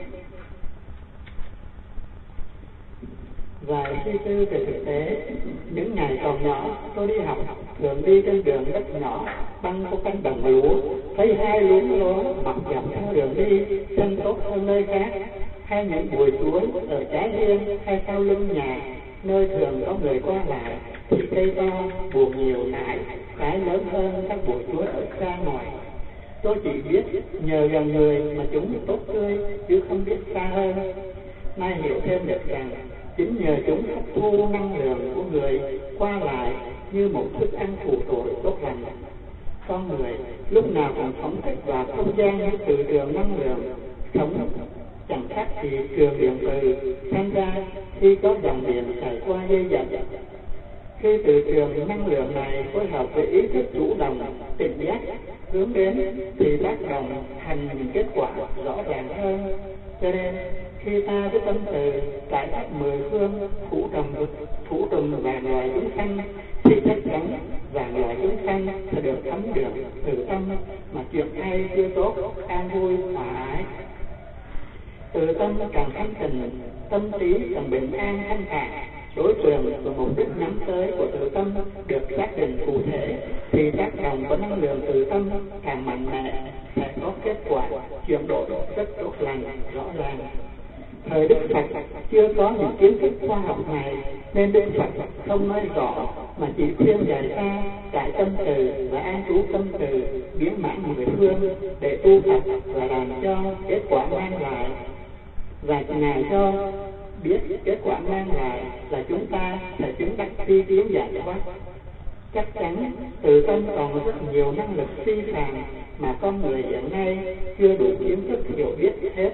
Vài suy tư về thực tế, những ngày còn nhỏ tôi đi học thường đi trên đường đất nhỏ băng có cánh đồng lúa, thấy hai luống lúa mọc dọc theo đường đi chân tốt hơn nơi khác, hay những bụi chuối ở trái hiên hay sau lưng nhà nơi thường có người qua lại, thì cây to buồn nhiều nải trái lớn hơn các bụi chuối ở xa ngoài. Tôi chỉ biết nhờ gần người mà chúng tốt tươi chứ không biết xa hơn. Nay hiểu thêm được rằng chính nhờ chúng hấp thu năng lượng của người qua lại như một thức ăn phụ tội tốt lành. Con người lúc nào cũng phóng thích vào không gian như từ trường năng lượng sống chẳng khác gì trường điện từ sinh ra khi có dòng điện chảy qua dây dẫn. Khi từ trường năng lượng này phối hợp với ý thức chủ động tỉnh giác hướng đến thì tác động thành những kết quả rõ ràng hơn. Cho nên khi ta với tâm từ tại khắp mười phương thủ trầm thủ trùm vạn loài chúng sanh, thì chắc chắn vạn loài chúng sanh sẽ được thấm được từ tâm mà chuyện hay chưa tốt, an vui hòa ái. Từ tâm càng thanh tịnh, tâm trí càng bình an thanh thản, đối tượng và mục đích nhắm tới của từ tâm được xác định cụ thể, thì tác động của năng lượng từ tâm càng mạnh mẽ, sẽ có kết quả chuyển đổi rất tốt lành rõ ràng. Thời Đức Phật chưa có những kiến thức khoa học này, nên Đức Phật không nói rõ mà chỉ khuyên dạy ta tại tâm từ và an trú tâm từ biến mãn mười phương để tu tập và làm cho kết quả mang lại. Và Ngài cho biết kết quả mang lại là chúng ta sẽ chứng đắc phi tiến giải thoát. Chắc chắn từ tâm còn rất nhiều năng lực phi phàm mà con người hiện nay chưa đủ kiến thức hiểu biết hết.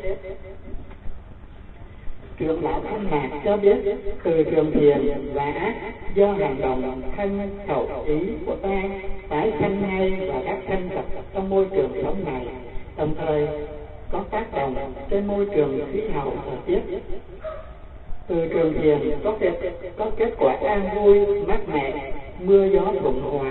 Trưởng lão Thanh Mạc cho biết từ trường thiện và ác do hành động thân khẩu ý của ta tái sanh ngay và các sanh vật trong môi trường sống này, đồng thời có tác động trên môi trường khí hậu thời tiết. Từ trường thiền có kết, có kết quả an vui, mát mẻ, mưa gió thuận hòa.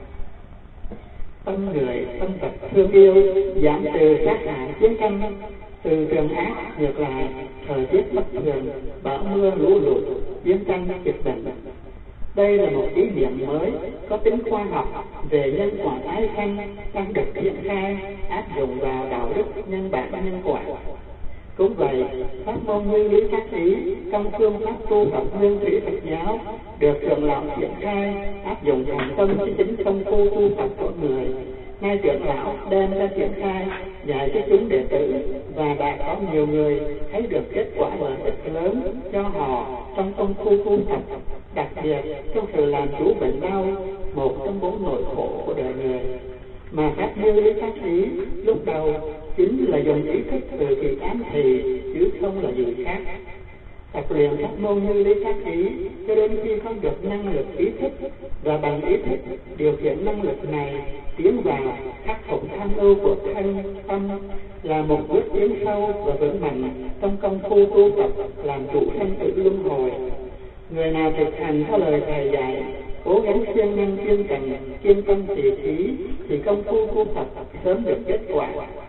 Tâm người, tâm vật thương yêu, giảm trừ sát hại chiến tranh. Từ trường ác ngược lại, thời tiết bất thường, bão mưa lũ lụt, chiến tranh dịch bệnh. Đây là một ý niệm mới có tính khoa học về nhân quả tái sanh đang được triển khai áp dụng vào đạo đức nhân bản nhân quả. Cũng vậy, pháp môn Như Lý Tác Ý trong phương pháp tu tập Nguyên Thủy Phật giáo được trưởng lão triển khai áp dụng thành tâm với tính công phu tu tập của người. Nay trưởng lão đem ra triển khai dạy cho chúng đệ tử, và đã có nhiều người thấy được kết quả lợi ích lớn cho họ trong công phu tu tập, đặc biệt trong sự làm chủ bệnh đau, một trong bốn nỗi khổ của đời người. Mà pháp Như Lý Tác Ý lúc đầu chính là dùng ý thức từ kỳ ám thị, chứ không là gì khác. Tập luyện pháp môn Như Lý Tác Ý cho đến khi có được năng lực ý thức, và bằng ý thức điều khiển năng lực này tiến vào khắc phục tham ưu của thân tâm, là một bước tiến sâu và vững mạnh trong công phu tu tập làm chủ sanh tử luân hồi. Người nào thực hành theo lời thầy dạy, cố gắng siêng năng kiên trì, kiên tâm trì trí, thì công phu tu tập sớm được kết quả.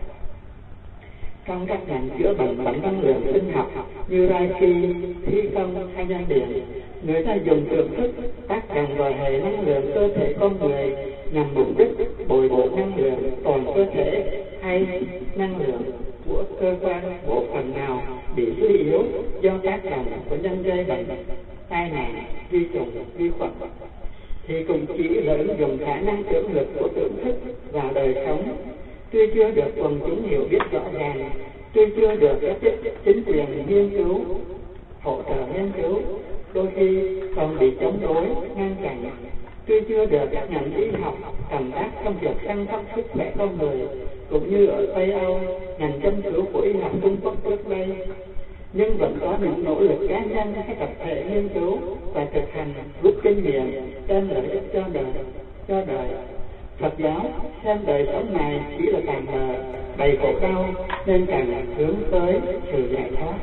Trong các ngành chữa bệnh bằng năng lượng sinh học như Reiki, Khí công hay Nhân điện, người ta dùng trường thức tác động vào hệ năng lượng cơ thể con người nhằm mục đích bồi bổ năng lượng toàn cơ thể hay năng lượng của cơ quan bộ phận nào bị suy yếu do tác động của nhân gây bệnh, tai nạn, vi trùng, vi khuẩn, thì cũng chỉ là ứng dụng khả năng tưởng lực của tưởng thức vào đời sống. Tuy chưa được quần chúng hiểu biết rõ ràng, tuy chưa được các chính quyền nghiên cứu, hỗ trợ nghiên cứu, đôi khi còn bị chống đối, ngăn chặn, tuy chưa được các ngành y học tầm tác trong việc chăm sóc sức khỏe con người, cũng như ở Tây Âu, ngành châm cứu của y học Trung Quốc trước đây, nhưng vẫn có những nỗ lực cá nhân hay tập thể nghiên cứu và thực hành rút kinh nghiệm đem lợi ích cho đời, cho đời. Phật giáo xem đời sống này chỉ là tàn bờ, đầy khổ đau, nên càng hướng tới sự giải thoát.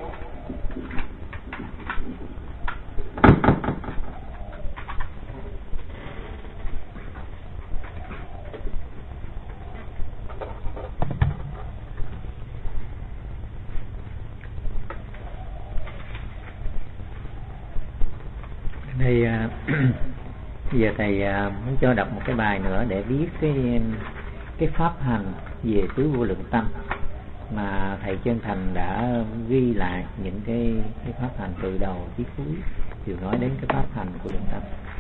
Đây giờ thầy muốn cho đọc một cái bài nữa để biết cái cái pháp hành về tứ vô lượng tâm mà thầy Chân Thành đã ghi lại những cái cái pháp hành từ đầu chí cuối đều nói đến cái pháp hành của lượng tâm.